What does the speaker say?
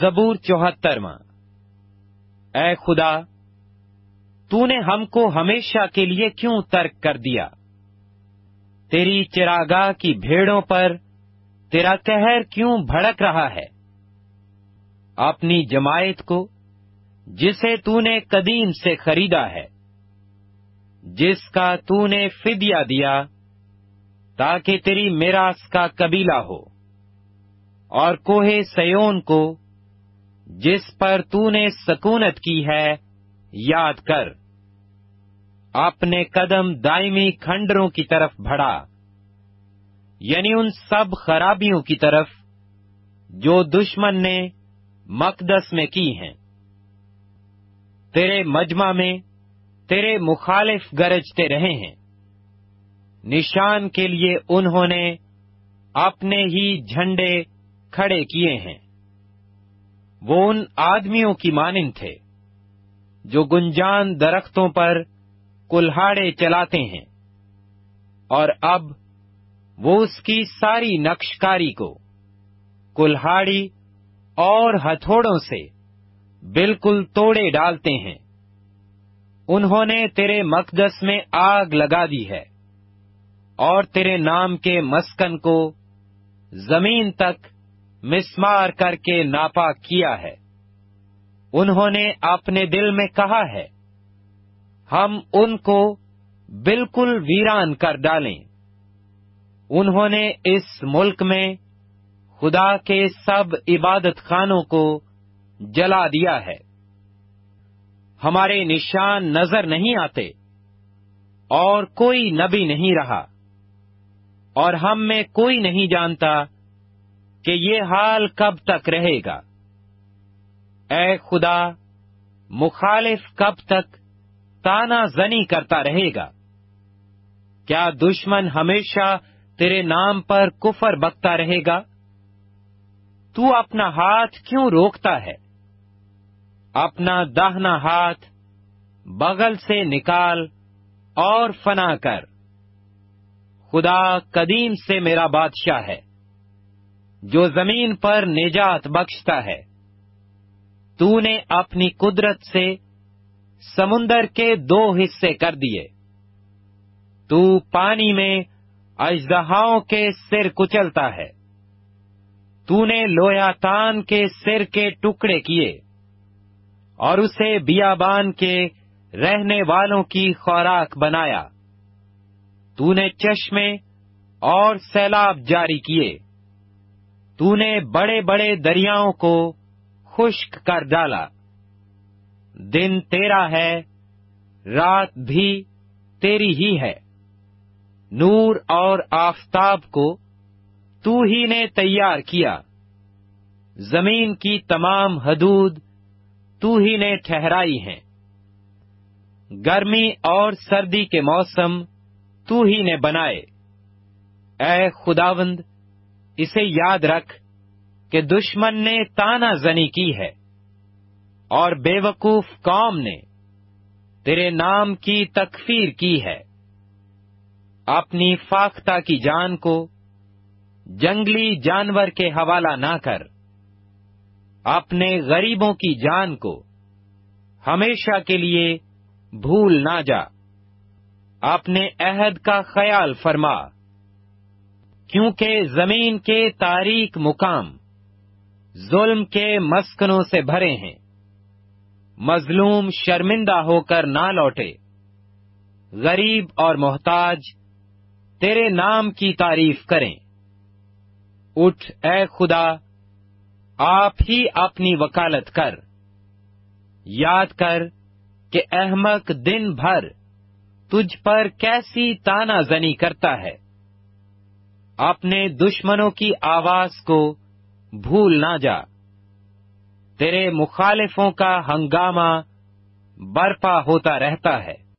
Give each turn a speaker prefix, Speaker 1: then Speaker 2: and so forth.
Speaker 1: زبور 74۔ اے خدا، تو نے ہم کو ہمیشہ کے لیے کیوں ترک کر دیا؟ تیری چراگاہ کی بھیڑوں پر تیرا قہر کیوں بھڑک رہا ہے؟ اپنی جماعت کو جسے تو نے قدیم سے خریدا ہے، جس کا تو نے فدیہ دیا تاکہ تیری میراث کا قبیلہ ہو، اور کوہ سیون کو جس پر تو نے سکونت کی ہے یاد کر۔ اپنے قدم دائمی کھنڈروں کی طرف بڑھا، یعنی ان سب خرابیوں کی طرف جو دشمن نے مقدس میں کی ہیں۔ تیرے مجمع میں تیرے مخالف گرجتے رہے ہیں، نشان کے لیے انہوں نے اپنے ہی جھنڈے کھڑے کیے ہیں۔ وہ ان آدمیوں کی مانند تھے جو گنجان درختوں پر کلہاڑے چلاتے ہیں، اور اب وہ اس کی ساری نقشکاری کو کلہاڑی اور ہتھوڑوں سے بالکل توڑے ڈالتے ہیں۔ انہوں نے تیرے مقدس میں آگ لگا دی ہے، اور تیرے نام کے مسکن کو زمین تک مسمار کر کے ناپا کیا ہے۔ انہوں نے اپنے دل میں کہا ہے، ہم ان کو بالکل ویران کر ڈالیں۔ انہوں نے اس ملک میں خدا کے سب عبادت خانوں کو جلا دیا ہے۔ ہمارے نشان نظر نہیں آتے، اور کوئی نبی نہیں رہا، اور ہم میں کوئی نہیں جانتا کہ یہ حال کب تک رہے گا۔ اے خدا، مخالف کب تک تانا زنی کرتا رہے گا؟ کیا دشمن ہمیشہ تیرے نام پر کفر بکتا رہے گا؟ تو اپنا ہاتھ کیوں روکتا ہے؟ اپنا داہنا ہاتھ بغل سے نکال اور فنا کر۔ خدا قدیم سے میرا بادشاہ ہے، جو زمین پر نجات بخشتا ہے۔ تو نے اپنی قدرت سے سمندر کے 2 حصے کر دیے۔ تو پانی میں اژدہاؤں کے سر کچلتا ہے۔ تو نے لویاتان کے سر کے ٹکڑے کیے، اور اسے بیابان کے رہنے والوں کی خوراک بنایا۔ تو نے چشمے اور سیلاب جاری کیے۔ تو نے بڑے بڑے دریاؤں کو خشک کر ڈالا۔ دن تیرا ہے، رات بھی تیری ہی ہے۔ نور اور آفتاب کو تو ہی نے تیار کیا۔ زمین کی تمام حدود تو ہی نے ٹھہرائی ہیں۔ گرمی اور سردی کے موسم تو ہی نے بنائے۔ اے خداوند، اسے یاد رکھ کہ دشمن نے تانا زنی کی ہے، اور بے وقوف قوم نے تیرے نام کی تکفیر کی ہے۔ اپنی فاختہ کی جان کو جنگلی جانور کے حوالہ نہ کر۔ اپنے غریبوں کی جان کو ہمیشہ کے لیے بھول نہ جا۔ اپنے عہد کا خیال فرما، کیونکہ زمین کے تاریک مقام ظلم کے مسکنوں سے بھرے ہیں۔ مظلوم شرمندہ ہو کر نہ لوٹے۔ غریب اور محتاج تیرے نام کی تعریف کریں۔ اٹھ اے خدا، آپ ہی اپنی وکالت کر۔ یاد کر کہ احمق دن بھر تجھ پر کیسی تانا زنی کرتا ہے۔ اپنے دشمنوں کی آواز کو بھول نہ جا۔ تیرے مخالفوں کا ہنگامہ برپا ہوتا رہتا ہے۔